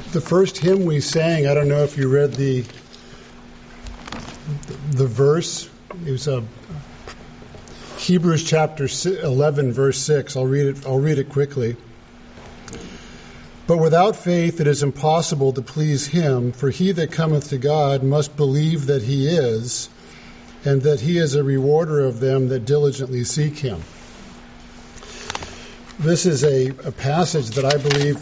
The first hymn we sang, I don't know if you read the verse. It was Hebrews chapter 11, verse 6. I'll read it quickly. But without faith it is impossible to please him, for he that cometh to God must believe that he is, and that he is a rewarder of them that diligently seek him. This is a passage that I believe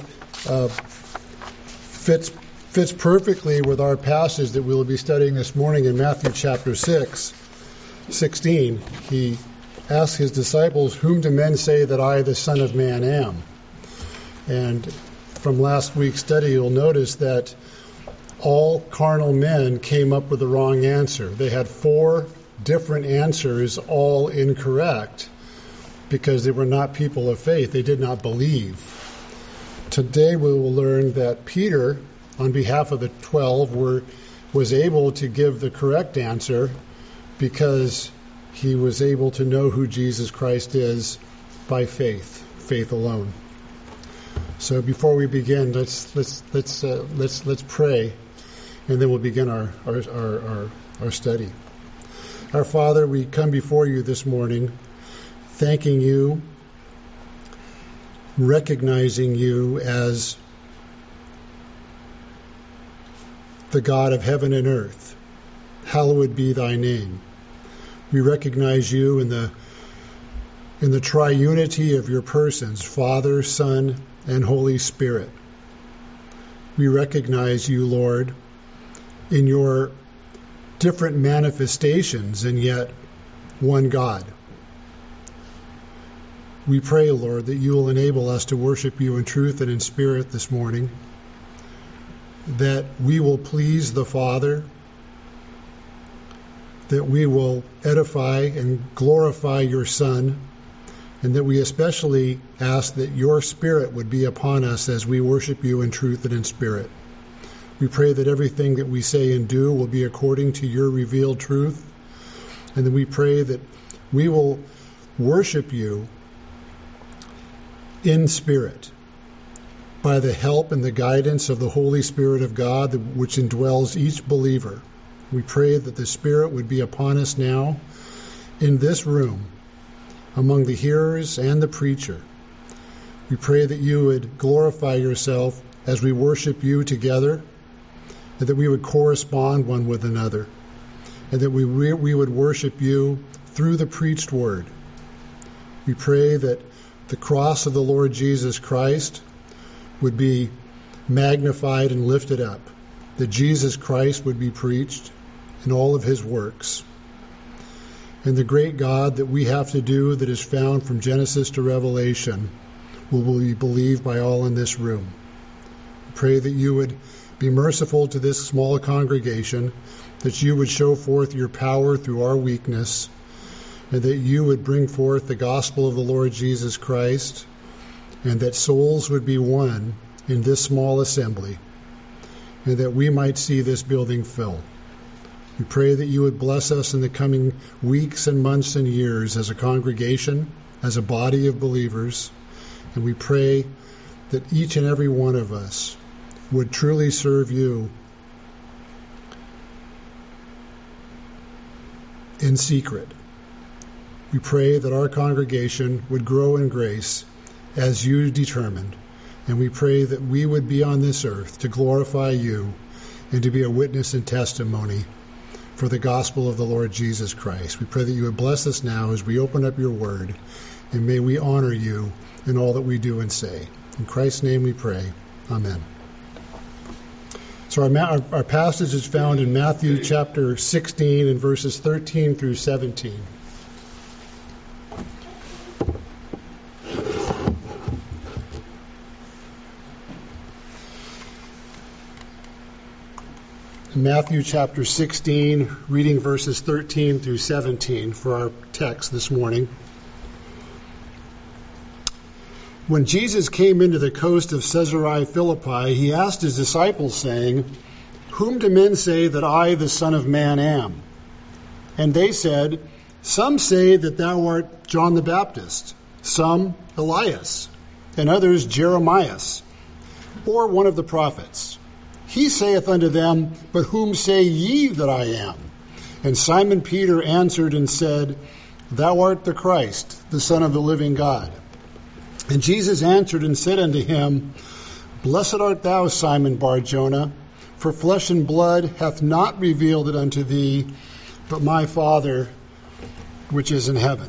fits perfectly with our passage that we will be studying this morning in Matthew chapter 16. He asks his disciples, "Whom do men say that I, the Son of Man, am?" And from last week's study, you'll notice that all carnal men came up with the wrong answer. They had 4 different answers, all incorrect, because they were not people of faith. They did not believe. Today we will learn that Peter, on behalf of the 12, was able to give the correct answer because he was able to know who Jesus Christ is by faith alone. So before we begin, let's pray, and then we'll begin our study. Our Father, we come before you this morning, thanking you, recognizing you as the God of heaven and earth. Hallowed be thy name. We recognize you in the triunity of your persons, Father, Son, and Holy Spirit. We recognize you, Lord, in your different manifestations, and yet one God. We pray, Lord, that you will enable us to worship you in truth and in spirit this morning, that we will please the Father, that we will edify and glorify your Son, and that we especially ask that your Spirit would be upon us as we worship you in truth and in spirit. We pray that everything that we say and do will be according to your revealed truth, and then we pray that we will worship you in spirit, by the help and the guidance of the Holy Spirit of God, which indwells each believer. We pray that the Spirit would be upon us now in this room, among the hearers and the preacher. We pray that you would glorify yourself as we worship you together, and that we would correspond one with another, and that we would worship you through the preached word. We pray that the cross of the Lord Jesus Christ would be magnified and lifted up, that Jesus Christ would be preached in all of his works. And the great God that we have to do, that is found from Genesis to Revelation, will be believed by all in this room. We pray that you would be merciful to this small congregation, that you would show forth your power through our weakness, and that you would bring forth the gospel of the Lord Jesus Christ, and that souls would be won in this small assembly, and that we might see this building fill. We pray that you would bless us in the coming weeks and months and years as a congregation, as a body of believers, and we pray that each and every one of us would truly serve you in secret. We pray that our congregation would grow in grace as you determined, and we pray that we would be on this earth to glorify you and to be a witness and testimony for the gospel of the Lord Jesus Christ. We pray that you would bless us now as we open up your word, and may we honor you in all that we do and say. In Christ's name we pray. Amen. So our passage is found in Matthew chapter 16 and verses 13 through 17. Matthew chapter 16, reading verses 13 through 17 for our text this morning. When Jesus came into the coast of Caesarea Philippi, he asked his disciples, saying, "Whom do men say that I, the Son of Man, am?" And they said, "Some say that thou art John the Baptist, some Elias, and others Jeremias, or one of the prophets? He saith unto them, But whom say ye that I am? And Simon Peter answered and said, Thou art the Christ, the Son of the living God. And Jesus answered and said unto him, Blessed art thou, Simon Bar-Jonah, for flesh and blood hath not revealed it unto thee, but my Father which is in heaven.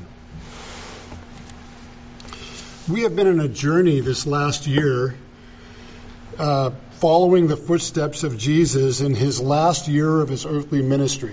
We have been on a journey this last year following the footsteps of Jesus in his last year of his earthly ministry.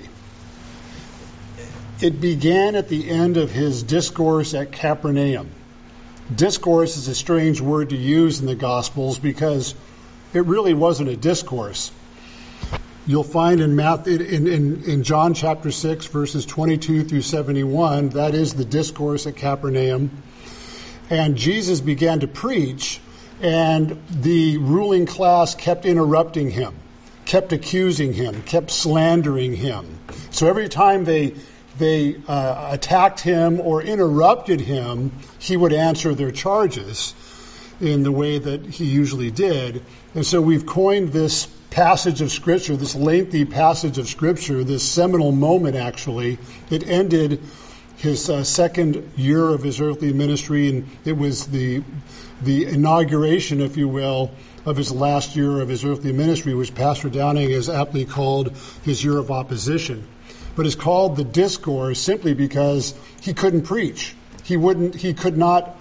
It began at the end of his discourse at Capernaum. Discourse is a strange word to use in the Gospels because it really wasn't a discourse. You'll find in John chapter 6, verses 22 through 71, that is the discourse at Capernaum. And Jesus began to preach, and the ruling class kept interrupting him, kept accusing him, kept slandering him. So every time they attacked him or interrupted him, he would answer their charges in the way that he usually did. And so we've coined this passage of Scripture, this lengthy passage of Scripture, this seminal moment actually. It ended his second year of his earthly ministry, and it was the inauguration, if you will, of his last year of his earthly ministry, which Pastor Downing has aptly called his year of opposition. But it's called the discourse simply because he couldn't preach. He could not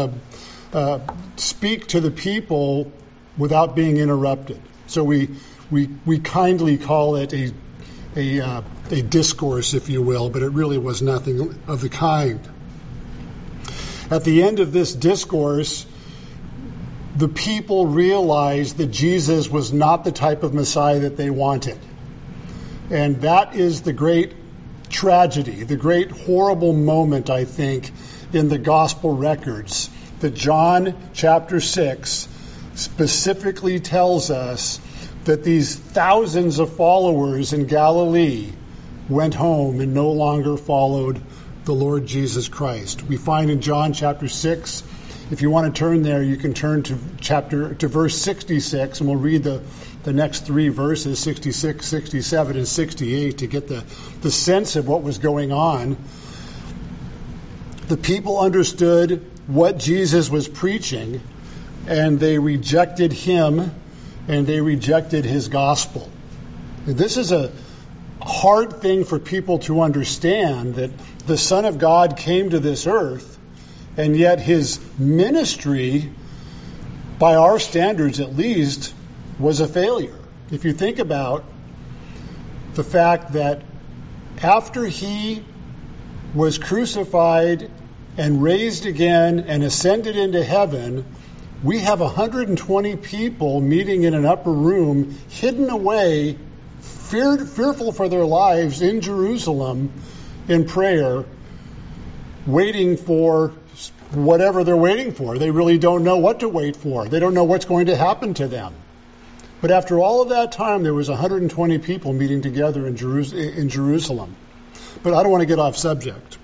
speak to the people without being interrupted. So we kindly call it a discourse, if you will, but it really was nothing of the kind. At the end of this discourse, the people realized that Jesus was not the type of Messiah that they wanted. And that is the great tragedy, the great horrible moment, I think, in the gospel records, that John chapter 6 specifically tells us that these thousands of followers in Galilee went home and no longer followed the Lord Jesus Christ. We find in John chapter 6, if you want to turn there, you can turn to verse 66, and we'll read the next three verses, 66, 67, and 68, to get the sense of what was going on. The people understood what Jesus was preaching, and they rejected him, and they rejected his gospel. This is a hard thing for people to understand, that the Son of God came to this earth, and yet his ministry, by our standards at least, was a failure. If you think about the fact that after he was crucified and raised again and ascended into heaven, we have 120 people meeting in an upper room, hidden away, fearful for their lives in Jerusalem in prayer, waiting for whatever they're waiting for. They really don't know what to wait for. They don't know what's going to happen to them. But after all of that time, there was 120 people meeting together in Jerusalem. But I don't want to get off subject.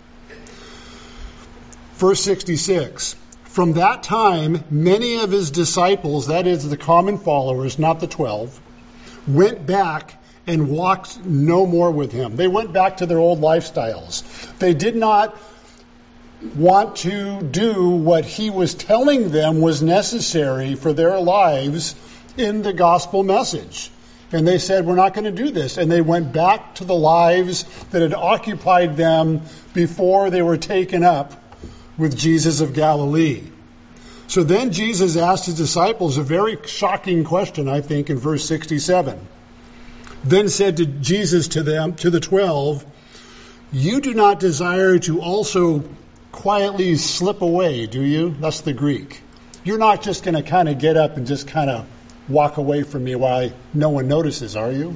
Verse 66. From that time, many of his disciples, that is the common followers, not the 12, went back and walked no more with him. They went back to their old lifestyles. They did not want to do what he was telling them was necessary for their lives in the gospel message. And they said, we're not going to do this. And they went back to the lives that had occupied them before they were taken up with Jesus of Galilee. So then Jesus asked his disciples a very shocking question, I think, in verse 67. Then said to Jesus to them, to the 12, you do not desire to also quietly slip away, do you? That's the Greek. You're not just going to kind of get up and just kind of walk away from me while no one notices, are you?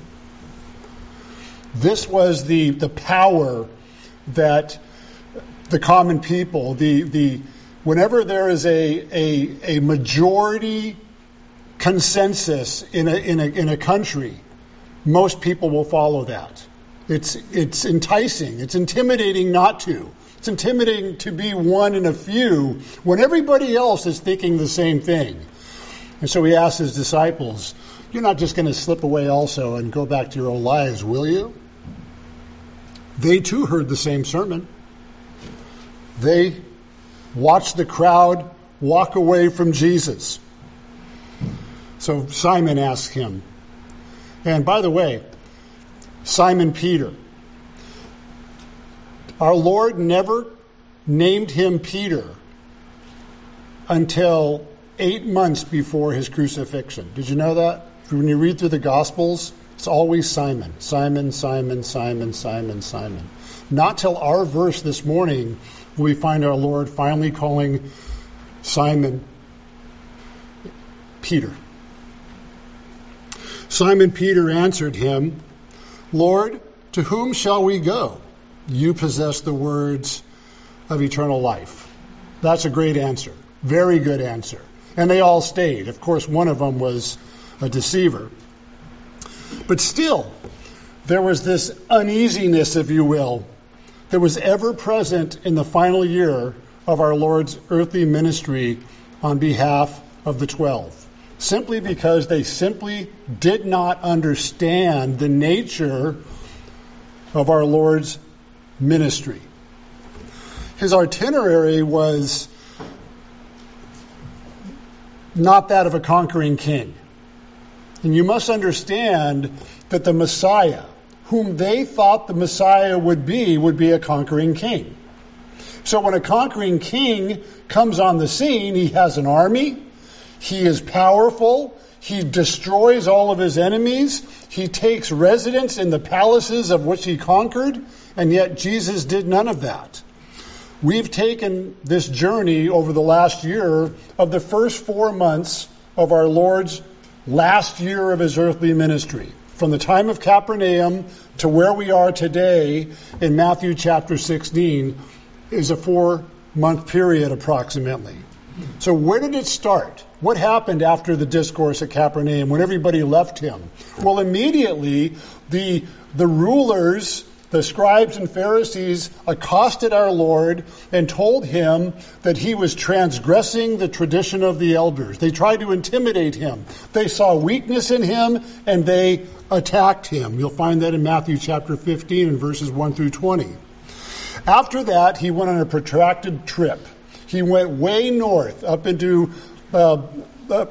This was the power that the common people, whenever there is a majority consensus in a country, most people will follow that. It's enticing. It's intimidating not to. It's intimidating to be one in a few when everybody else is thinking the same thing. And so he asked his disciples, you're not just going to slip away also and go back to your own lives, will you? They too heard the same sermon. They watched the crowd walk away from Jesus. So Simon asked him. And by the way, Simon Peter, our Lord never named him Peter until 8 months before his crucifixion. Did you know that? When you read through the Gospels, it's always Simon. Simon, Simon, Simon, Simon, Simon. Not till our verse this morning will we find our Lord finally calling Simon Peter. Simon Peter answered him, Lord, to whom shall we go? You possess the words of eternal life. That's a great answer. Very good answer. And they all stayed. Of course, one of them was a deceiver. But still, there was this uneasiness, if you will, that was ever present in the final year of our Lord's earthly ministry on behalf of the 12. Simply because they simply did not understand the nature of our Lord's ministry. His itinerary was not that of a conquering king. And you must understand that the Messiah, whom they thought the Messiah would be a conquering king. So when a conquering king comes on the scene, he has an army, he is powerful, he destroys all of his enemies, he takes residence in the palaces of which he conquered, and yet Jesus did none of that. We've taken this journey over the last year of the first 4 months of our Lord's last year of his earthly ministry. From the time of Capernaum to where we are today in Matthew chapter 16 is a 4-month period approximately. So where did it start? What happened after the discourse at Capernaum when everybody left him? Well, immediately the rulers, the scribes and Pharisees, accosted our Lord and told him that he was transgressing the tradition of the elders. They tried to intimidate him. They saw weakness in him and they attacked him. You'll find that in Matthew chapter 15 and verses 1 through 20. After that, he went on a protracted trip. He went way north up into the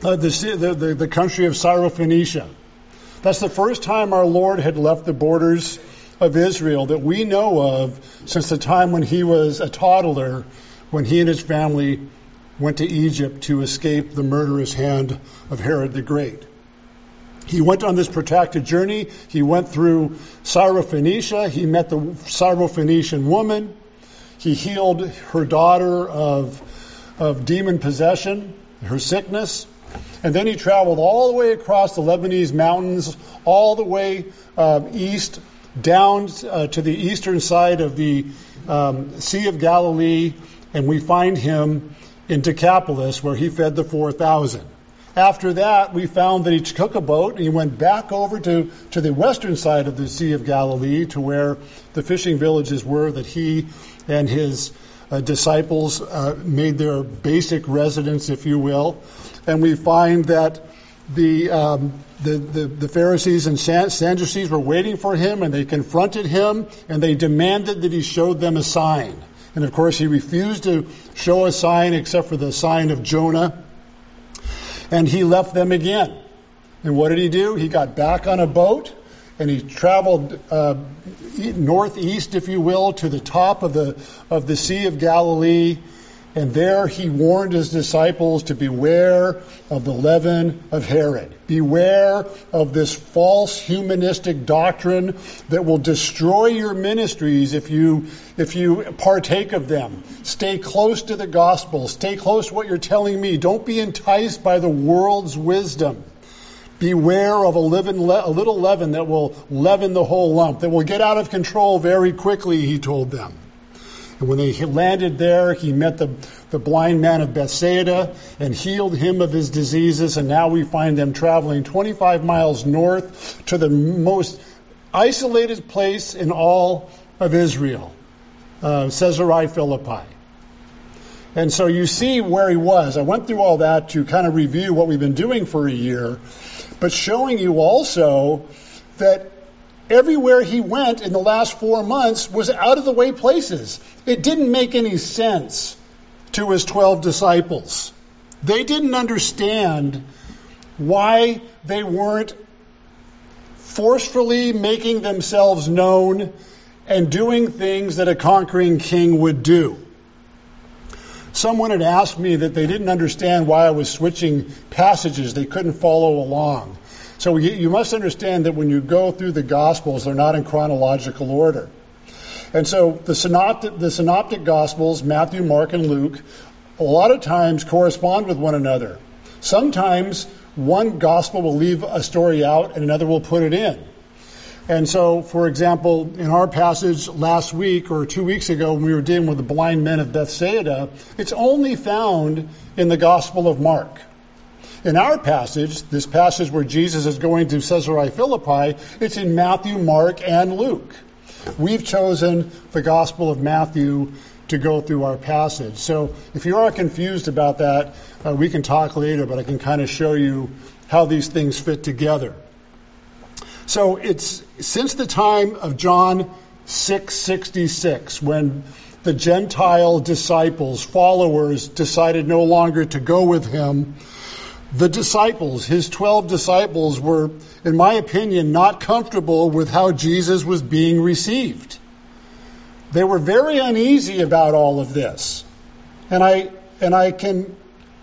country of Syrophoenicia. That's the first time our Lord had left the borders of Israel that we know of since the time when he was a toddler, when he and his family went to Egypt to escape the murderous hand of Herod the Great. He went on this protracted journey. He went through Syrophoenicia. He met the Syrophoenician woman. He healed her daughter of demon possession, her sickness. And then he traveled all the way across the Lebanese mountains, all the way east, down to the eastern side of the Sea of Galilee, and we find him in Decapolis, where he fed the 4,000. After that, we found that he took a boat and he went back over to the western side of the Sea of Galilee, to where the fishing villages were that he and his disciples made their basic residence, if you will. And we find that the Pharisees and Sadducees were waiting for him, and they confronted him, and they demanded that he showed them a sign. And of course, he refused to show a sign except for the sign of Jonah. And he left them again. And what did he do? He got back on a boat, and he traveled northeast, if you will, to the top of the Sea of Galilee. And there he warned his disciples to beware of the leaven of Herod. Beware of this false humanistic doctrine that will destroy your ministries if you partake of them. Stay close to the gospel. Stay close to what you're telling me. Don't be enticed by the world's wisdom. Beware of a little leaven that will leaven the whole lump, that will get out of control very quickly, he told them. And when they landed there, he met the blind man of Bethsaida and healed him of his diseases. And now we find them traveling 25 miles north to the most isolated place in all of Israel, Caesarea Philippi. And so you see where he was. I went through all that to kind of review what we've been doing for a year, but showing you also that everywhere he went in the last 4 months was out of the way places. It didn't make any sense to his 12 disciples. They didn't understand why they weren't forcefully making themselves known and doing things that a conquering king would do. Someone had asked me that they didn't understand why I was switching passages. They couldn't follow along. So you must understand that when you go through the Gospels, they're not in chronological order. And so the synoptic Gospels, Matthew, Mark, and Luke, a lot of times correspond with one another. Sometimes one Gospel will leave a story out and another will put it in. And so, for example, in our passage last week or 2 weeks ago when we were dealing with the blind men of Bethsaida, it's only found in the Gospel of Mark. In our passage, this passage where Jesus is going to Caesarea Philippi, it's in Matthew, Mark, and Luke. We've chosen the Gospel of Matthew to go through our passage. So if you are confused about that, we can talk later, but I can kind of show you how these things fit together. So it's since the time of John 6:66, when the Gentile disciples, followers, decided no longer to go with him, the disciples, his 12 disciples, were, in my opinion, not comfortable with how Jesus was being received. They were very uneasy about all of this. And I can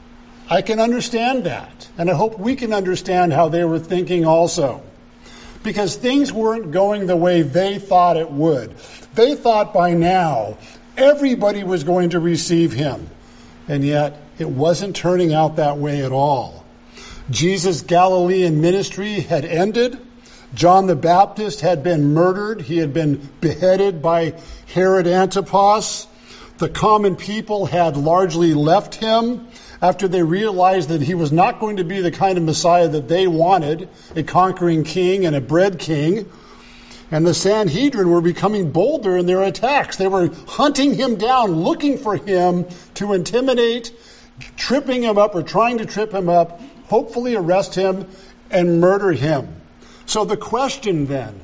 understand that. And I hope we can understand how they were thinking also. Because things weren't going the way they thought it would. They thought by now everybody was going to receive him. And yet it wasn't turning out that way at all. Jesus' Galilean ministry had ended. John the Baptist had been murdered. He had been beheaded by Herod Antipas. The common people had largely left him after they realized that he was not going to be the kind of Messiah that they wanted, a conquering king and a bread king. And the Sanhedrin were becoming bolder in their attacks. They were hunting him down, looking for him to intimidate, tripping him up or trying to trip him up, hopefully arrest him and murder him. So the question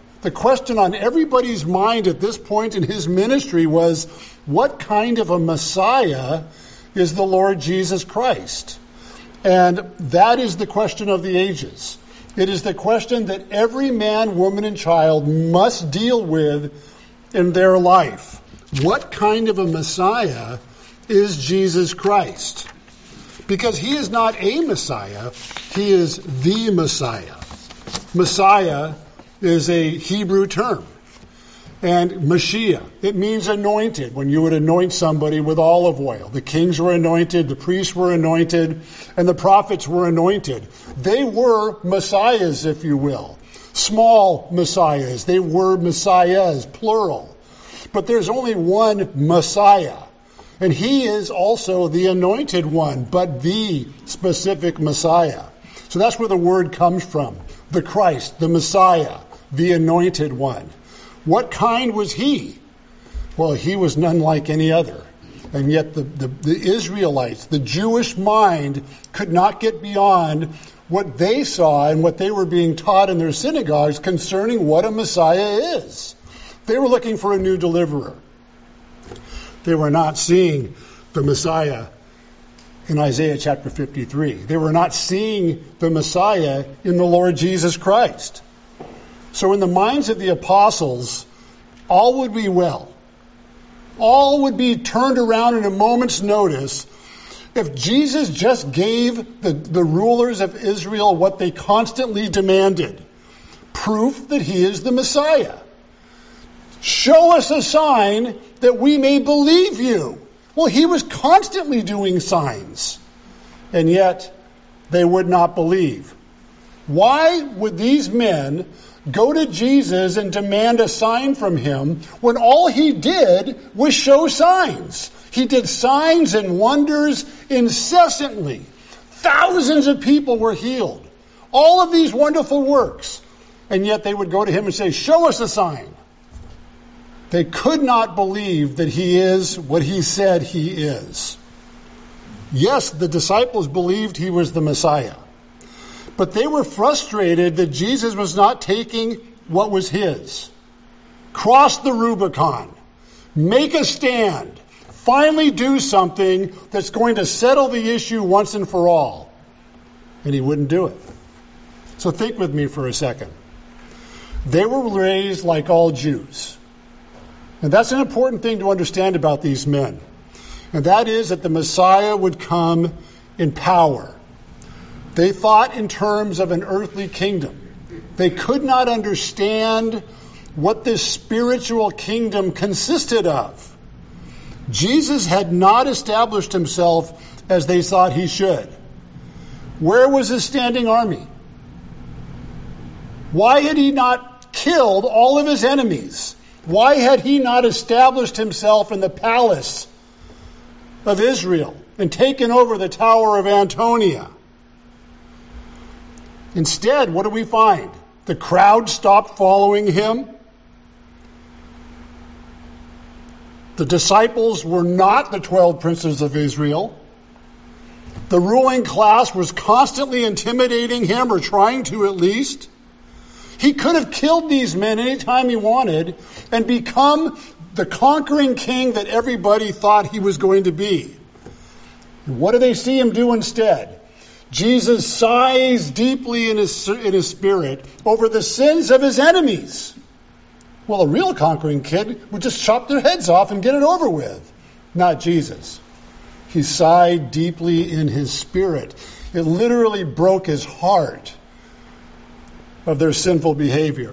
on everybody's mind at this point in his ministry was, what kind of a Messiah is the Lord Jesus Christ? And that is the question of the ages. It is the question that every man, woman, and child must deal with in their life. What kind of a Messiah is Jesus Christ? Because he is not a Messiah, he is the Messiah. Messiah is a Hebrew term. And Mashiach, it means anointed, when you would anoint somebody with olive oil. The kings were anointed, the priests were anointed, and the prophets were anointed. They were messiahs, if you will. Small messiahs. They were messiahs, plural. But there's only one Messiah. And he is also the anointed one, but the specific Messiah. So that's where the word comes from. The Christ, the Messiah, the anointed one. What kind was he? Well, he was none like any other. And yet the Israelites, the Jewish mind, could not get beyond what they saw and what they were being taught in their synagogues concerning what a Messiah is. They were looking for a new deliverer. They were not seeing the Messiah in Isaiah chapter 53. They were not seeing the Messiah in the Lord Jesus Christ. So in the minds of the apostles, all would be well. All would be turned around in a moment's notice if Jesus just gave the rulers of Israel what they constantly demanded. Proof that he is the Messiah. Show us a sign that we may believe you. Well, he was constantly doing signs. And yet, they would not believe. Why would these men go to Jesus and demand a sign from him when all he did was show signs? He did signs and wonders incessantly. Thousands of people were healed. All of these wonderful works. And yet they would go to him and say, show us a sign. They could not believe that he is what he said he is. Yes, the disciples believed he was the Messiah, but they were frustrated that Jesus was not taking what was his. Cross the Rubicon. Make a stand. Finally do something that's going to settle the issue once and for all. And he wouldn't do it. So think with me for a second. They were raised like all Jews. And that's an important thing to understand about these men. And that is that the Messiah would come in power. They thought in terms of an earthly kingdom. They could not understand what this spiritual kingdom consisted of. Jesus had not established himself as they thought he should. Where was his standing army? Why had he not killed all of his enemies? Why had he not established himself in the palace of Israel and taken over the Tower of Antonia? Instead, what do we find? The crowd stopped following him. The disciples were not the 12 princes of Israel. The ruling class was constantly intimidating him, or trying to at least. He could have killed these men anytime he wanted and become the conquering king that everybody thought he was going to be. And what do they see him do instead? Jesus sighs deeply in his spirit over the sins of his enemies. Well, a real conquering kid would just chop their heads off and get it over with. Not Jesus. He sighed deeply in his spirit. It literally broke his heart of their sinful behavior.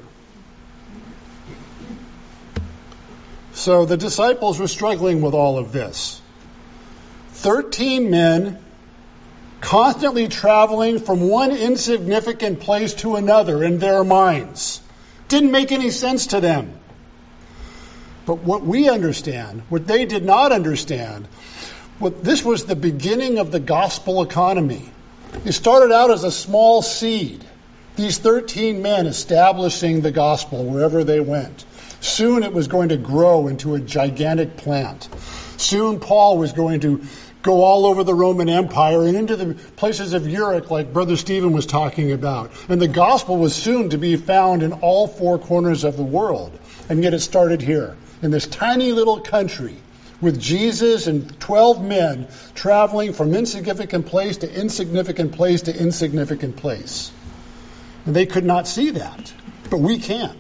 So the disciples were struggling with all of this. 13 men constantly traveling from one insignificant place to another in their minds. Didn't make any sense to them. But what we understand, what they did not understand, this was the beginning of the gospel economy. It started out as a small seed. These 13 men establishing the gospel wherever they went. Soon it was going to grow into a gigantic plant. Soon Paul was going to go all over the Roman Empire and into the places of Europe like Brother Stephen was talking about. And the gospel was soon to be found in all four corners of the world. And yet it started here, in this tiny little country, with Jesus and 12 men traveling from insignificant place to insignificant place to insignificant place. And they could not see that, but we can.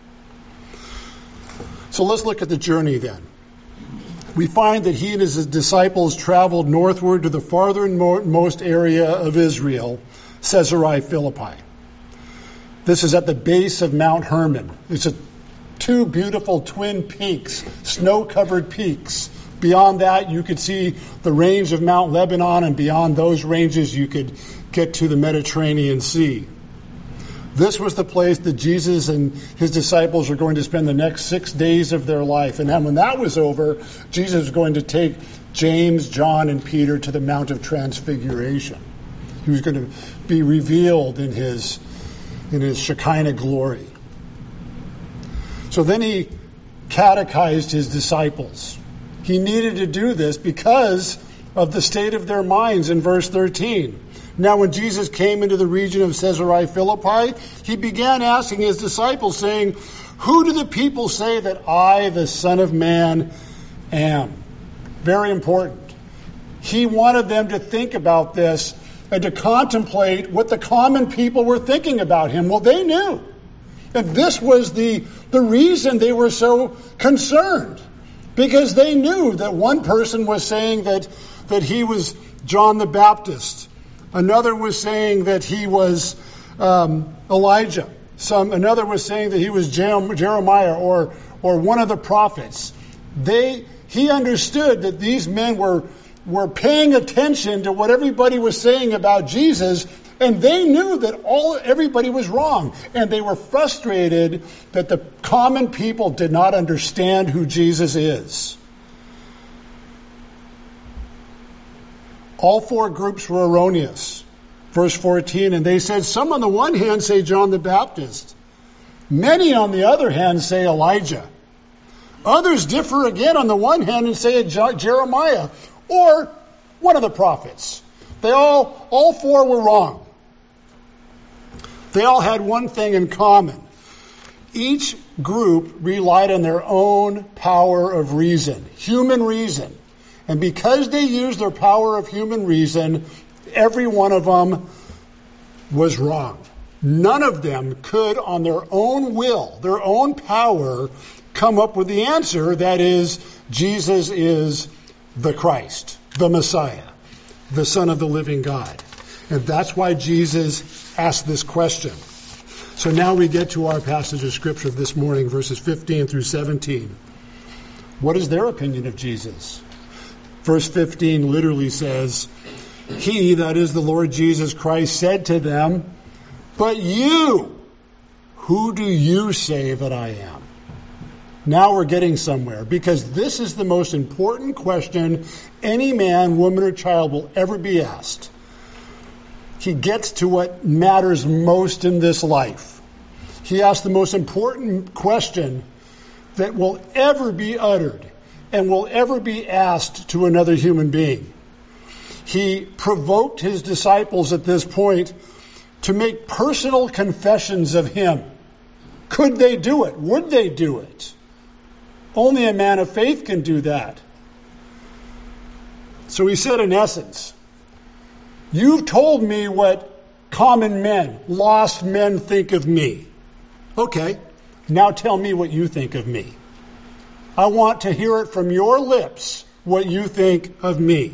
So let's look at the journey then. We find that he and his disciples traveled northward to the farthernmost area of Israel, Caesarea Philippi. This is at the base of Mount Hermon. It's two beautiful twin peaks, snow-covered peaks. Beyond that, you could see the range of Mount Lebanon, and beyond those ranges, you could get to the Mediterranean Sea. This was the place that Jesus and his disciples were going to spend the next 6 days of their life. And then when that was over, Jesus was going to take James, John, and Peter to the Mount of Transfiguration. He was going to be revealed in his Shekinah glory. So then he catechized his disciples. He needed to do this because of the state of their minds in verse 13. Now, when Jesus came into the region of Caesarea Philippi, he began asking his disciples, saying, "Who do the people say that I, the Son of Man, am?" Very important. He wanted them to think about this and to contemplate what the common people were thinking about him. Well, they knew. And this was the reason they were so concerned. Because they knew that one person was saying that he was John the Baptist. Another was saying that he was Elijah. Another was saying that he was Jeremiah or one of the prophets. He understood that these men were paying attention to what everybody was saying about Jesus, and they knew that everybody was wrong. And they were frustrated that the common people did not understand who Jesus is. All four groups were erroneous. Verse 14, and they said, some on the one hand say John the Baptist. Many on the other hand say Elijah. Others differ again on the one hand and say Jeremiah. Or one of the prophets. All four were wrong. They all had one thing in common. Each group relied on their own power of reason, human reason. And because they used their power of human reason, every one of them was wrong. None of them could, on their own will, their own power, come up with the answer, that is, Jesus is the Christ, the Messiah, the Son of the living God. And that's why Jesus asked this question. So now we get to our passage of Scripture this morning, verses 15 through 17. What is their opinion of Jesus? Verse 15 literally says, He, that is the Lord Jesus Christ, said to them, But you, who do you say that I am? Now we're getting somewhere, because this is the most important question any man, woman, or child will ever be asked. He gets to what matters most in this life. He asks the most important question that will ever be uttered and will ever be asked to another human being. He provoked his disciples at this point to make personal confessions of him. Could they do it? Would they do it? Only a man of faith can do that. So he said, in essence, you've told me what common men, lost men think of me. Okay, now tell me what you think of me. I want to hear it from your lips, what you think of me.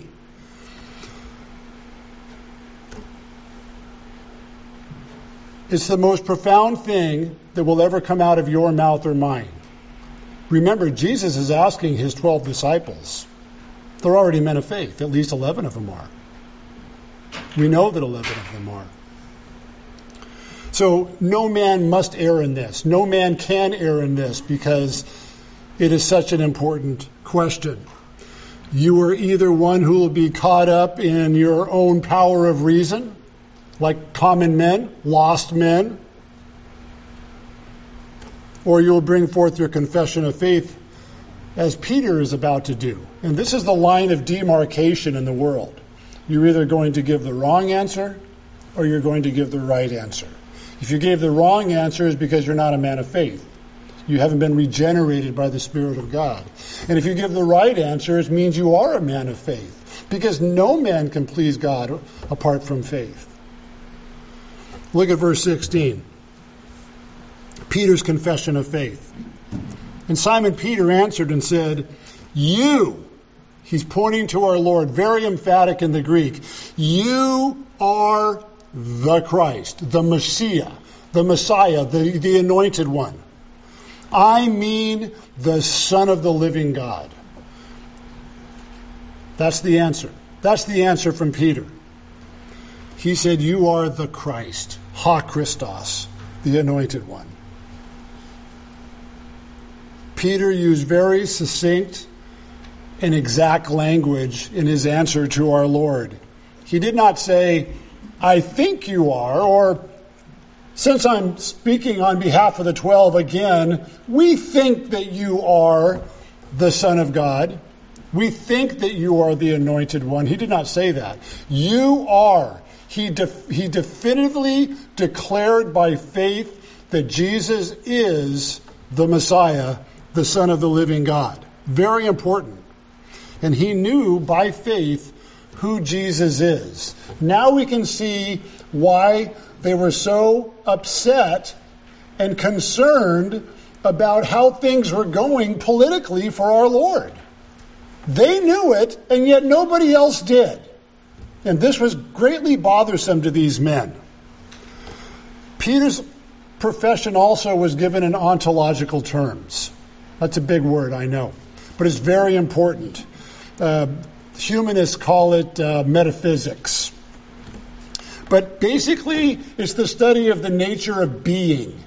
It's the most profound thing that will ever come out of your mouth or mine. Remember, Jesus is asking his 12 disciples. They're already men of faith. At least 11 of them are. We know that 11 of them are. So no man must err in this. No man can err in this because it is such an important question. You are either one who will be caught up in your own power of reason, like common men, lost men, or you'll bring forth your confession of faith as Peter is about to do. And this is the line of demarcation in the world. You're either going to give the wrong answer or you're going to give the right answer. If you gave the wrong answer, it's because you're not a man of faith. You haven't been regenerated by the Spirit of God. And if you give the right answer, it means you are a man of faith. Because no man can please God apart from faith. Look at verse 16. Peter's confession of faith. And Simon Peter answered and said, You, he's pointing to our Lord, very emphatic in the Greek, you are the Christ, the Messiah, the anointed one. I mean the Son of the living God. That's the answer. That's the answer from Peter. He said, you are the Christ, ha Christos, the anointed one. Peter used very succinct and exact language in his answer to our Lord. He did not say, I think you are, or since I'm speaking on behalf of the 12 again, we think that you are the Son of God. We think that you are the anointed one. He did not say that. You are. He definitively declared by faith that Jesus is the Messiah, the Son of the living God. Very important. And he knew by faith who Jesus is. Now we can see why they were so upset and concerned about how things were going politically for our Lord. They knew it, and yet nobody else did. And this was greatly bothersome to these men. Peter's profession also was given in ontological terms. That's a big word, I know, but it's very important. Humanists call it metaphysics. But basically, it's the study of the nature of being.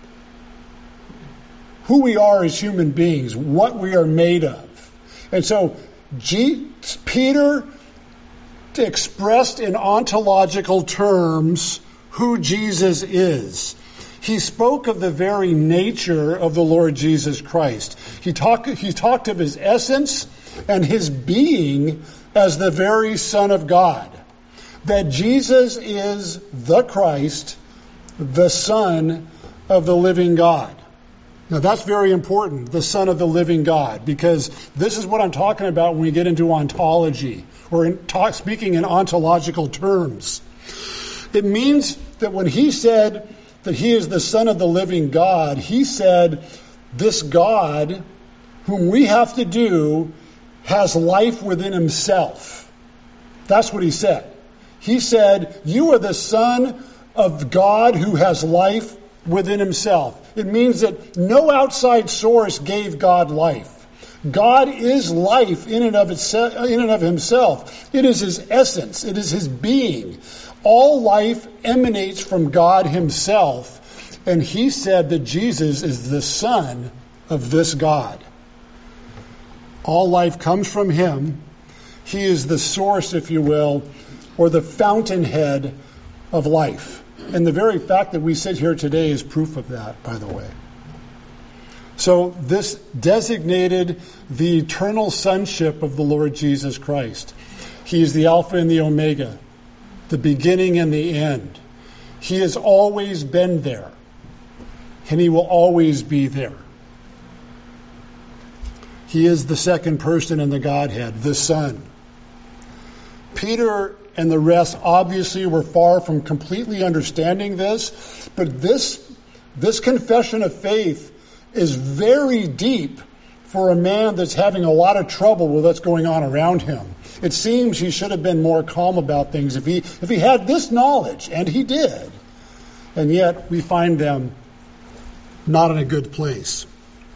Who we are as human beings, what we are made of. And so, Peter expressed in ontological terms who Jesus is. He spoke of the very nature of the Lord Jesus Christ. He talked of his essence. and his being as the very Son of God. That Jesus is the Christ, the Son of the living God. Now that's very important, the Son of the living God, because this is what I'm talking about when we get into ontology, or speaking in ontological terms. It means that when he said that he is the Son of the living God, he said this God, whom we have to do, has life within himself. That's what he said. He said, you are the Son of God who has life within himself. It means that no outside source gave God life. God is life in and of himself. It is his essence. It is his being. All life emanates from God himself. And he said that Jesus is the Son of this God. All life comes from him. He is the source, if you will, or the fountainhead of life. And the very fact that we sit here today is proof of that, by the way. So this designated the eternal sonship of the Lord Jesus Christ. He is the Alpha and the Omega, the beginning and the end. He has always been there, and he will always be there. He is the second person in the Godhead, the Son. Peter and the rest obviously were far from completely understanding this, but this confession of faith is very deep for a man that's having a lot of trouble with what's going on around him. It seems he should have been more calm about things if he had this knowledge, and he did. And yet we find them not in a good place.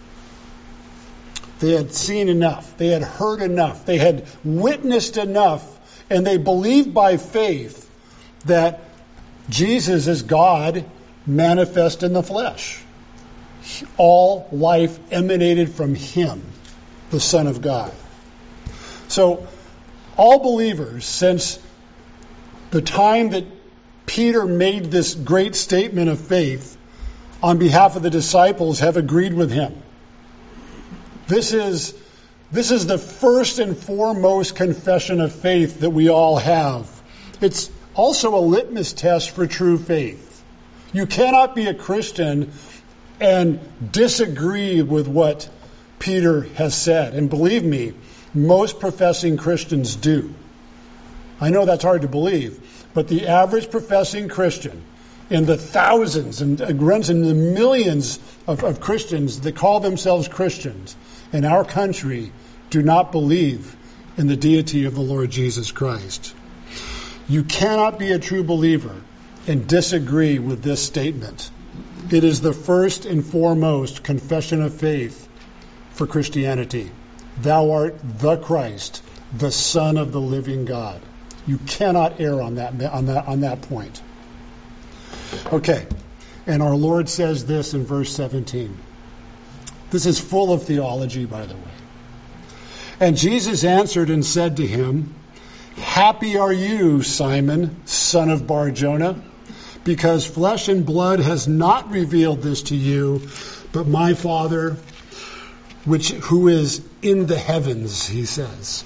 They had seen enough. They had heard enough. They had witnessed enough. And they believed by faith that Jesus is God manifest in the flesh. All life emanated from him, the Son of God. So all believers, since the time that Peter made this great statement of faith on behalf of the disciples, have agreed with him. This is the first and foremost confession of faith that we all have. It's also a litmus test for true faith. You cannot be a Christian and disagree with what Peter has said. And believe me, most professing Christians do. I know that's hard to believe, but the average professing Christian, in the thousands and runs in the millions of Christians that call themselves Christians in our country, do not believe in the deity of the Lord Jesus Christ. You cannot be a true believer and disagree with this statement. It is the first and foremost confession of faith for Christianity. Thou art the Christ, the Son of the living God. You cannot err on that point. Okay, and our Lord says this in verse 17. This is full of theology, by the way. And Jesus answered and said to him, Happy are you, Simon, son of Bar-Jonah, because flesh and blood has not revealed this to you, but my Father, who is in the heavens, he says.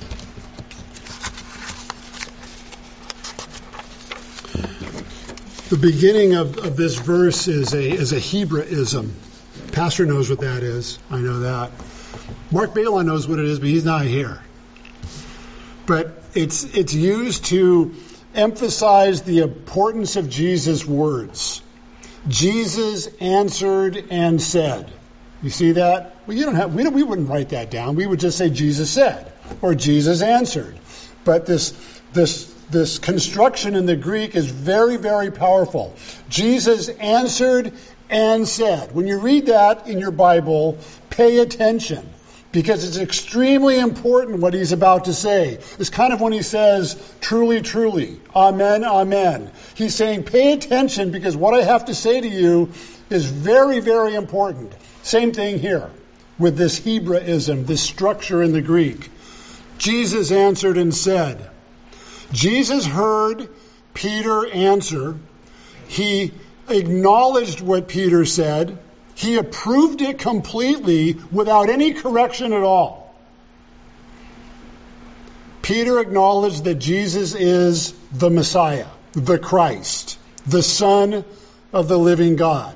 The beginning of this verse is a Hebraism. Pastor knows what that is. I know that. Mark Balon knows what it is, but he's not here. But it's used to emphasize the importance of Jesus' words. Jesus answered and said. You see that? Well, we wouldn't write that down. We would just say Jesus said or Jesus answered. But this construction in the Greek is very, very powerful. Jesus answered and said. When you read that in your Bible, pay attention, because it's extremely important what he's about to say. It's kind of when he says, truly, truly, amen, amen. He's saying, pay attention, because what I have to say to you is very, very important. Same thing here with this Hebraism, this structure in the Greek. Jesus answered and said. Jesus heard Peter answer. He acknowledged what Peter said. He approved it completely without any correction at all. Peter acknowledged that Jesus is the Messiah, the Christ, the Son of the living God.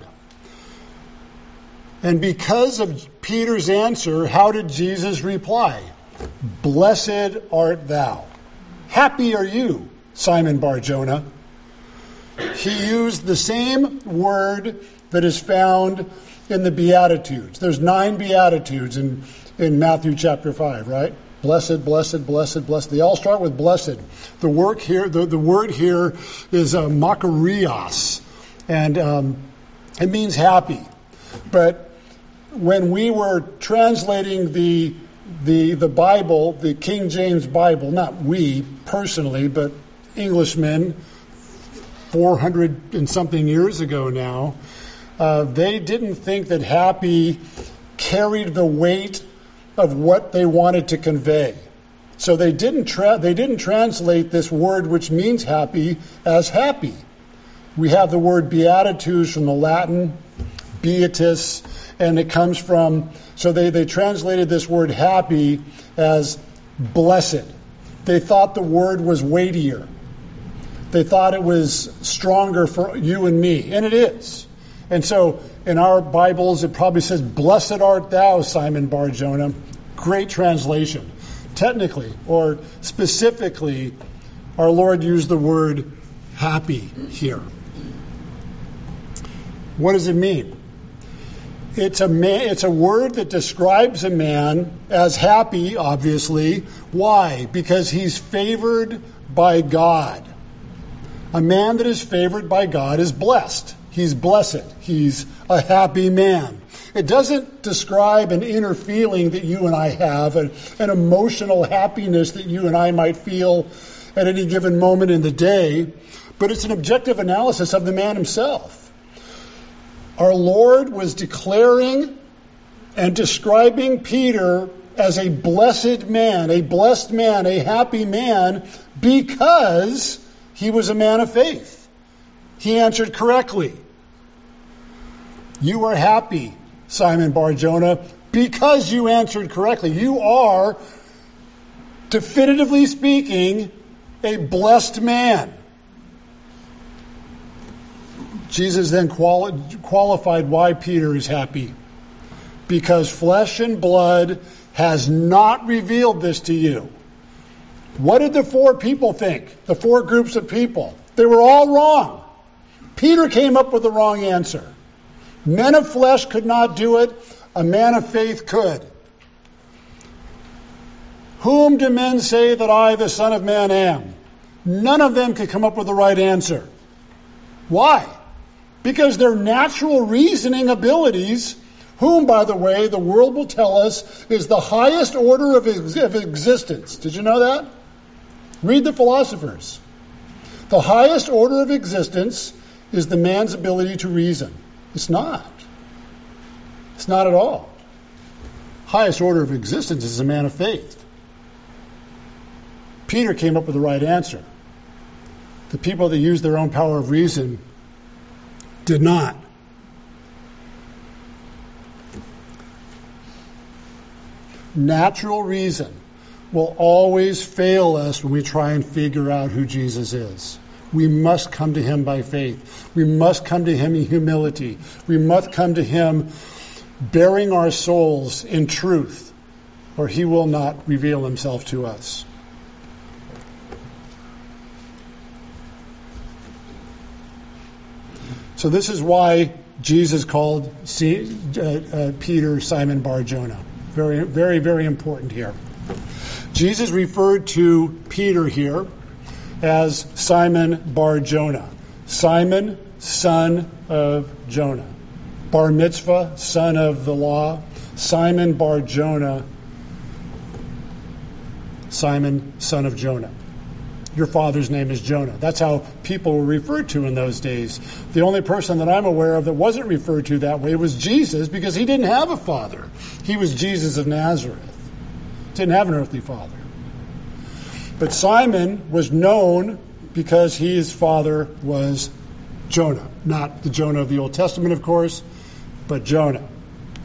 And because of Peter's answer, how did Jesus reply? Blessed art thou. Happy are you, Simon Bar-Jonah. He used the same word that is found in the Beatitudes. There's 9 Beatitudes in Matthew chapter 5, right? Blessed, blessed, blessed, blessed. They all start with blessed. The word here is makarios, and it means happy. But when we were translating the Bible, the King James Bible, not we personally, but Englishmen 400 and something years ago now, they didn't think that happy carried the weight of what they wanted to convey. So they didn't translate this word which means happy as happy. We have the word beatitudes from the Latin, beatus, and it comes from, so they translated this word happy as blessed. They thought the word was weightier. They thought it was stronger for you and me, and it is. And so in our Bibles, it probably says, blessed art thou, Simon Bar-Jonah. Great translation. Technically, or specifically, our Lord used the word happy here. What does it mean? It's a word that describes a man as happy, obviously. Why? Because he's favored by God. A man that is favored by God is blessed. He's blessed. He's a happy man. It doesn't describe an inner feeling that you and I have, an emotional happiness that you and I might feel at any given moment in the day, but it's an objective analysis of the man himself. Our Lord was declaring and describing Peter as a blessed man, a happy man, because he was a man of faith. He answered correctly. You are happy, Simon Bar-Jonah, because you answered correctly. You are, definitively speaking, a blessed man. Jesus then qualified why Peter is happy. Because flesh and blood has not revealed this to you. What did the 4 people think? The 4 groups of people. They were all wrong. Peter came up with the wrong answer. Men of flesh could not do it. A man of faith could. Whom do men say that I, the Son of Man, am? None of them could come up with the right answer. Why? Because their natural reasoning abilities, whom, by the way, the world will tell us is the highest order of existence. Did you know that? Read the philosophers. The highest order of existence is the man's ability to reason. It's not. It's not at all. Highest order of existence is a man of faith. Peter came up with the right answer. The people that used their own power of reason did not. Natural reason will always fail us when we try and figure out who Jesus is. We must come to him by faith. We must come to him in humility. We must come to him bearing our souls in truth, or he will not reveal himself to us. So this is why Jesus called Peter Simon Bar-Jonah. Very, very, very important here. Jesus referred to Peter here as Simon Bar-Jonah. Simon, son of Jonah. Bar mitzvah, son of the law. Simon Bar-Jonah, Simon, son of Jonah. Your father's name is Jonah. That's how people were referred to in those days. The only person that I'm aware of that wasn't referred to that way was Jesus, because he didn't have a father. He was Jesus of Nazareth. Didn't have an earthly father. But Simon was known because his father was Jonah. Not the Jonah of the Old Testament, of course, but Jonah.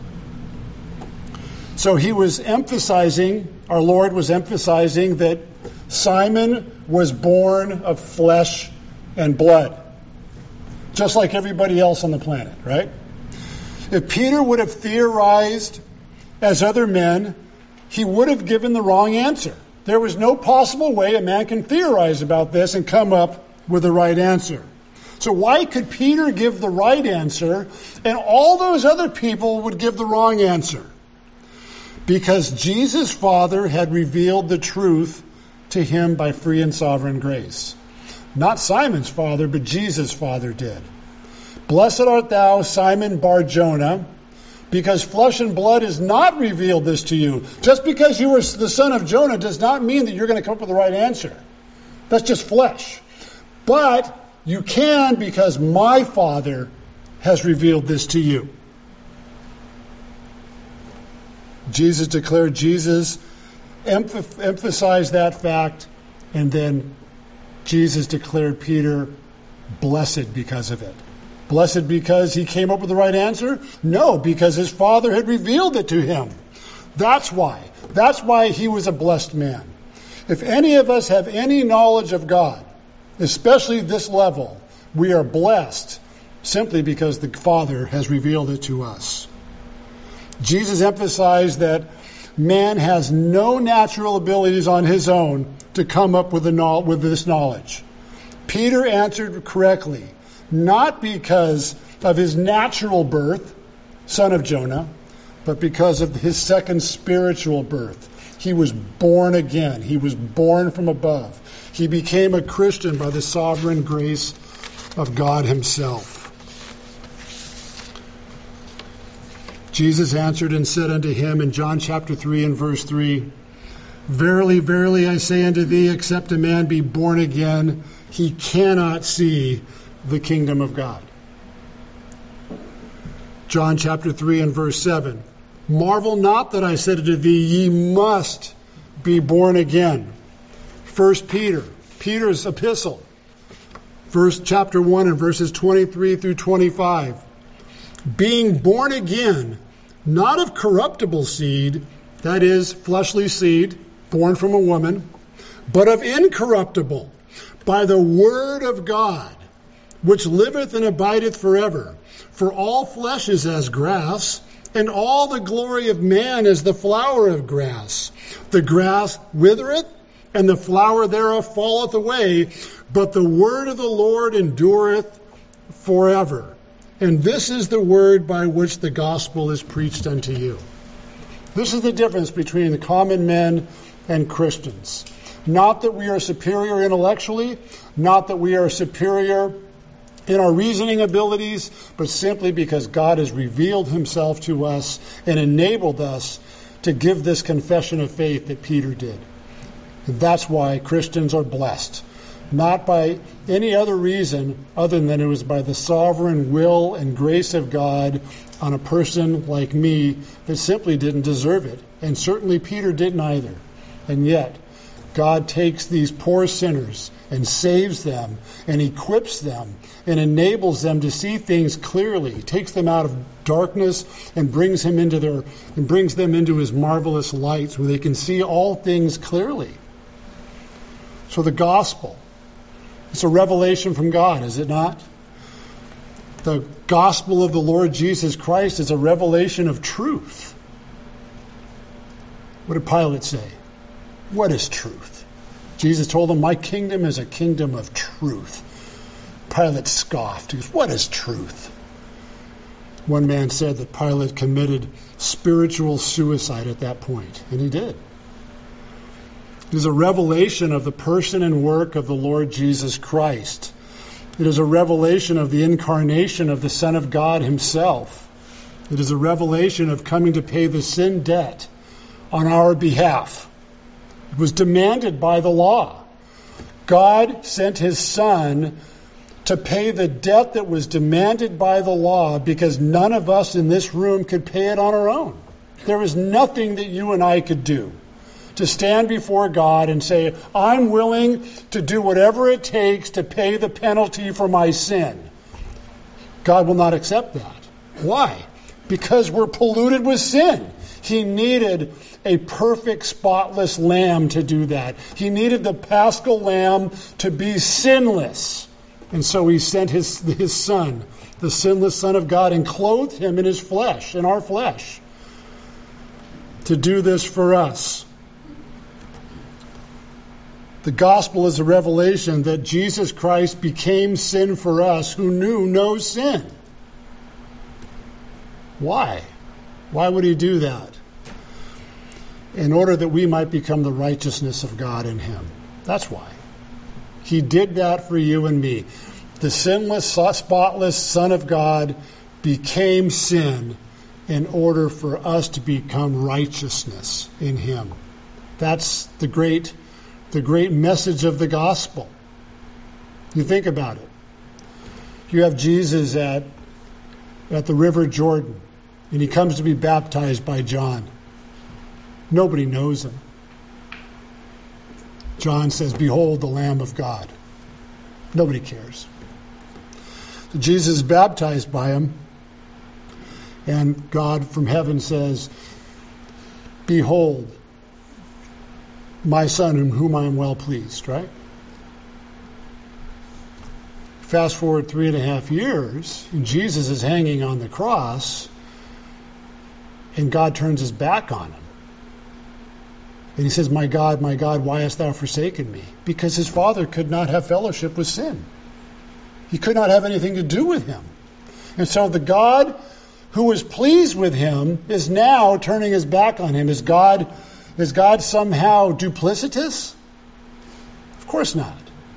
So he was emphasizing, our Lord was emphasizing that Simon was born of flesh and blood, just like everybody else on the planet, right? If Peter would have theorized as other men, he would have given the wrong answer. There was no possible way a man can theorize about this and come up with the right answer. So why could Peter give the right answer and all those other people would give the wrong answer? Because Jesus' Father had revealed the truth to him by free and sovereign grace. Not Simon's father, but Jesus' Father did. Blessed art thou, Simon Bar-Jonah, because flesh and blood has not revealed this to you. Just because you were the son of Jonah does not mean that you're going to come up with the right answer. That's just flesh. But you can, because my Father has revealed this to you. Jesus declared, Jesus emphasized that fact, and then Jesus declared Peter blessed because of it. Blessed because he came up with the right answer? No, because his Father had revealed it to him. That's why. That's why he was a blessed man. If any of us have any knowledge of God, especially this level, we are blessed simply because the Father has revealed it to us. Jesus emphasized that man has no natural abilities on his own to come up with this knowledge. Peter answered correctly, not because of his natural birth, son of Jonah, but because of his second spiritual birth. He was born again. He was born from above. He became a Christian by the sovereign grace of God himself. Jesus answered and said unto him in John chapter 3 and verse 3, Verily, verily, I say unto thee, except a man be born again, he cannot see the kingdom of God. John chapter 3 and verse 7, Marvel not that I said unto thee, ye must be born again. 1 Peter, Peter's epistle, chapter 1 and verses 23 through 25. Being born again, not of corruptible seed, that is, fleshly seed, born from a woman, but of incorruptible, by the word of God, which liveth and abideth forever. For all flesh is as grass, and all the glory of man is the flower of grass. The grass withereth, and the flower thereof falleth away, but the word of the Lord endureth forever. And this is the word by which the gospel is preached unto you. This is the difference between the common men and Christians. Not that we are superior intellectually, not that we are superior in our reasoning abilities, but simply because God has revealed himself to us and enabled us to give this confession of faith that Peter did. And that's why Christians are blessed. Not by any other reason other than it was by the sovereign will and grace of God on a person like me that simply didn't deserve it. And certainly Peter didn't either. And yet, God takes these poor sinners and saves them and equips them and enables them to see things clearly. He takes them out of darkness and brings them into his marvelous light where they can see all things clearly. So the gospel, it's a revelation from God, is it not? The gospel of the Lord Jesus Christ is a revelation of truth. What did Pilate say? What is truth? Jesus told him, my kingdom is a kingdom of truth. Pilate scoffed. He goes, what is truth? One man said that Pilate committed spiritual suicide at that point, and he did. It is a revelation of the person and work of the Lord Jesus Christ. It is a revelation of the incarnation of the Son of God himself. It is a revelation of coming to pay the sin debt on our behalf. It was demanded by the law. God sent his Son to pay the debt that was demanded by the law because none of us in this room could pay it on our own. There was nothing that you and I could do to stand before God and say, I'm willing to do whatever it takes to pay the penalty for my sin. God will not accept that. Why? because we're polluted with sin. He needed a perfect, spotless lamb to do that. He needed the paschal lamb to be sinless. And so he sent his son, the sinless Son of God, and clothed him in his flesh, in our flesh, to do this for us. The gospel is a revelation that Jesus Christ became sin for us who knew no sin. Why? Why would he do that? In order that we might become the righteousness of God in him. That's why. He did that for you and me. The sinless, spotless Son of God became sin in order for us to become righteousness in him. That's the great message of the gospel. You think about it. You have Jesus at the River Jordan, and he comes to be baptized by John. Nobody knows him. John says, "Behold the Lamb of God." Nobody cares. So Jesus is baptized by him, and God from heaven says, "Behold, my Son, in whom I am well pleased," right? Fast forward 3.5 years, and Jesus is hanging on the cross, and God turns his back on him. And he says, my God, why hast thou forsaken me?" Because his Father could not have fellowship with sin. He could not have anything to do with him. And so the God who was pleased with him is now turning his back on him. Is God somehow duplicitous? Of course not.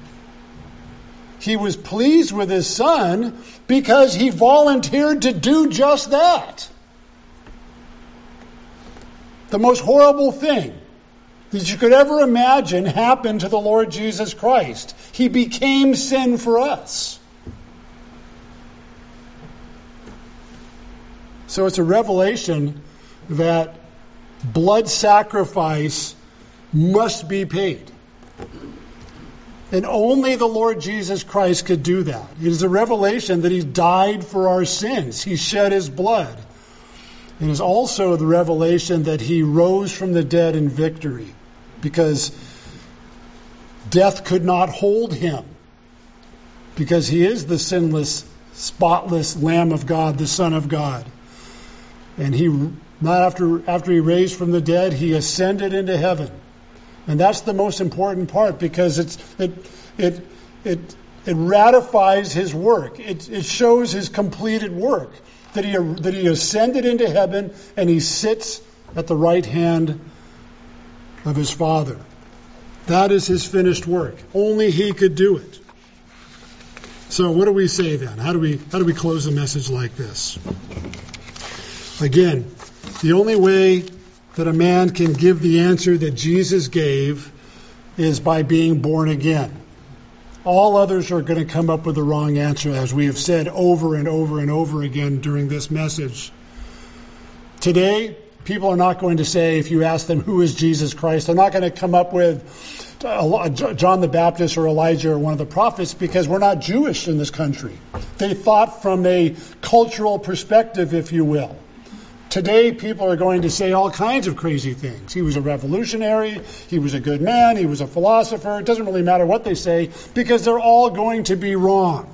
He was pleased with his Son because he volunteered to do just that. The most horrible thing that you could ever imagine happened to the Lord Jesus Christ. He became sin for us. So it's a revelation that blood sacrifice must be paid. And only the Lord Jesus Christ could do that. It is a revelation that he died for our sins. He shed his blood. It is also the revelation that he rose from the dead in victory, because death could not hold him, because he is the sinless, spotless Lamb of God, the Son of God. And he, not after he raised from the dead, he ascended into heaven. And that's the most important part, because it ratifies his work. It shows his completed work, that he ascended into heaven and he sits at the right hand of his Father. That is his finished work. Only he could do it. So what do we say then? How do we close a message like this? Again, the only way that a man can give the answer that Jesus gave is by being born again. All others are going to come up with the wrong answer, as we have said over and over and over again during this message. Today, people are not going to say, if you ask them, who is Jesus Christ, they're not going to come up with John the Baptist or Elijah or one of the prophets, because we're not Jewish in this country. They thought from a cultural perspective, if you will. Today, people are going to say all kinds of crazy things. He was a revolutionary. He was a good man. He was a philosopher. It doesn't really matter what they say, because they're all going to be wrong.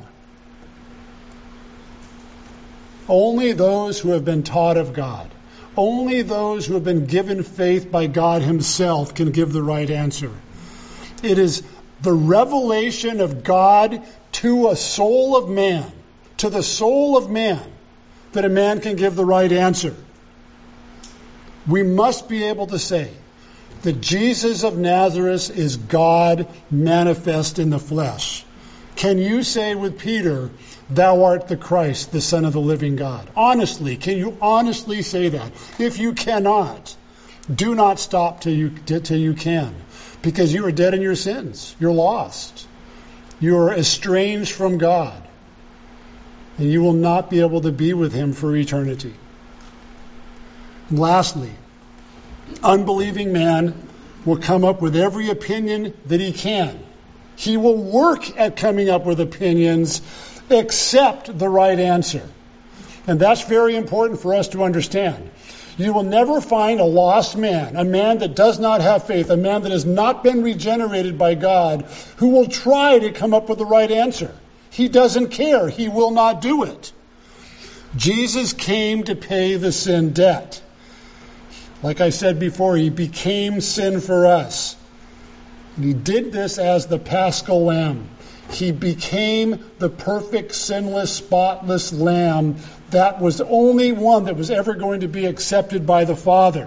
Only those who have been taught of God, only those who have been given faith by God himself can give the right answer. It is the revelation of God to a soul of man, to the soul of man, that a man can give the right answer. We must be able to say that Jesus of Nazareth is God manifest in the flesh. Can you say with Peter, "Thou art the Christ, the Son of the living God"? Honestly, can you honestly say that? If you cannot, do not stop till you can, because you are dead in your sins. You're lost. You are estranged from God, and you will not be able to be with him for eternity. And lastly, unbelieving man will come up with every opinion that he can. He will work at coming up with opinions except the right answer. And that's very important for us to understand. You will never find a lost man, a man that does not have faith, a man that has not been regenerated by God, who will try to come up with the right answer. He doesn't care. He will not do it. Jesus came to pay the sin debt. Like I said before, he became sin for us. And he did this as the Paschal Lamb. He became the perfect, sinless, spotless Lamb that was the only one that was ever going to be accepted by the Father.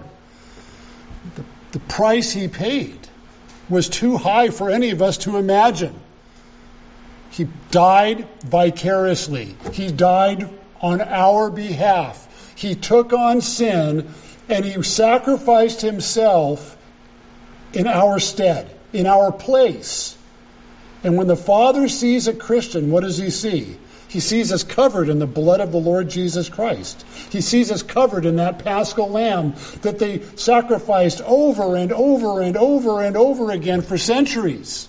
The price he paid was too high for any of us to imagine. He died vicariously. He died on our behalf. He took on sin and he sacrificed himself in our stead, in our place. And when the Father sees a Christian, what does he see? He sees us covered in the blood of the Lord Jesus Christ. He sees us covered in that Paschal Lamb that they sacrificed over and over and over and over again for centuries.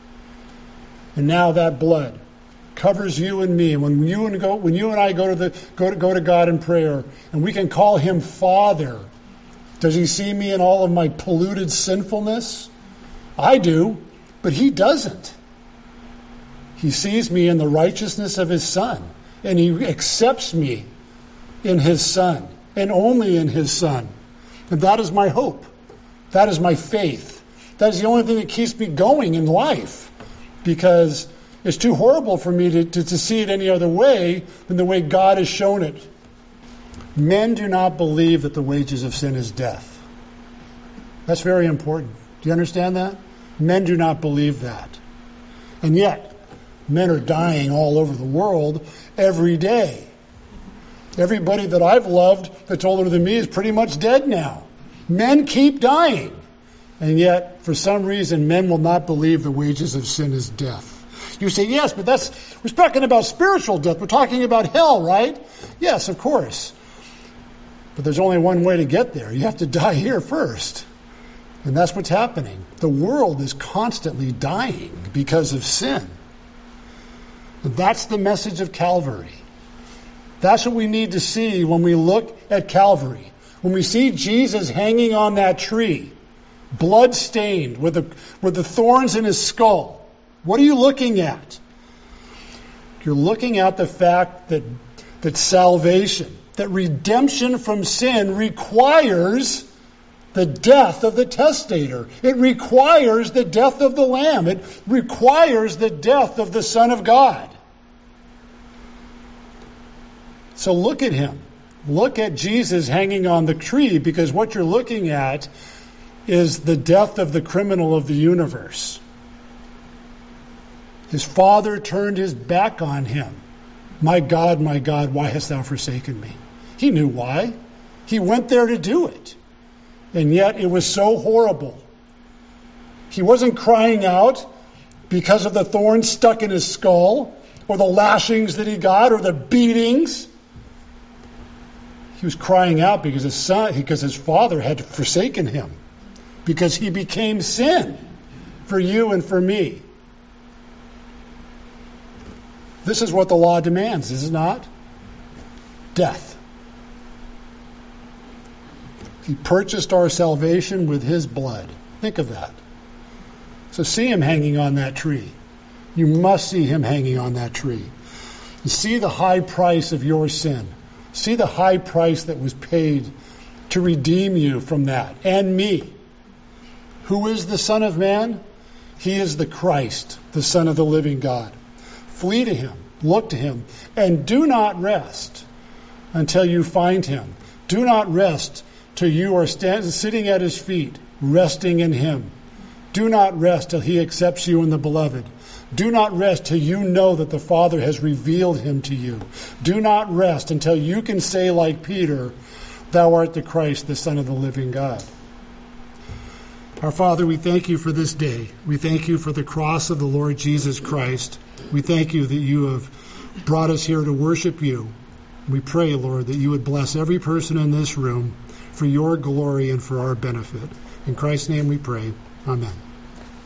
And now that blood covers you and me. And when you and I go to God in prayer, and we can call him Father, does he see me in all of my polluted sinfulness? I do, but he doesn't. He sees me in the righteousness of his Son, and he accepts me in his Son, and only in his Son. And that is my hope. That is my faith. That is the only thing that keeps me going in life, because it's too horrible for me to see it any other way than the way God has shown it. Men do not believe that the wages of sin is death. That's very important. Do you understand that? Men do not believe that. And yet, men are dying all over the world every day. Everybody that I've loved that's older than me is pretty much dead now. Men keep dying. And yet, for some reason, men will not believe the wages of sin is death. You say, yes, but we're talking about spiritual death. We're talking about hell, right? Yes, of course. But there's only one way to get there. You have to die here first. And that's what's happening. The world is constantly dying because of sin. That's the message of Calvary. That's what we need to see when we look at Calvary. When we see Jesus hanging on that tree, blood-stained, with the thorns in his skull, what are you looking at? You're looking at the fact that salvation, that redemption from sin requires the death of the testator. It requires the death of the Lamb. It requires the death of the Son of God. So look at him. Look at Jesus hanging on the tree, because what you're looking at is the death of the criminal of the universe. His Father turned his back on him. My God, why hast thou forsaken me? He knew why. He went there to do it. And yet it was so horrible. He wasn't crying out because of the thorns stuck in his skull, or the lashings that he got, or the beatings. He was crying out because his Father had forsaken him, because he became sin for you and for me. This is what the law demands, is it not? Death. He purchased our salvation with his blood. Think of that. So see him hanging on that tree. You must see him hanging on that tree. And see the high price of your sin. See the high price that was paid to redeem you from that, and me. Who is the Son of Man? He is the Christ, the Son of the living God. Flee to him, look to him, and do not rest until you find him. Do not rest till you are sitting at his feet, resting in him. Do not rest till he accepts you in the beloved. Do not rest till you know that the Father has revealed him to you. Do not rest until you can say like Peter, thou art the Christ, the Son of the living God. Our Father, we thank you for this day. We thank you for the cross of the Lord Jesus Christ. We thank you that you have brought us here to worship you. We pray, Lord, that you would bless every person in this room for your glory and for our benefit. In Christ's name we pray. Amen.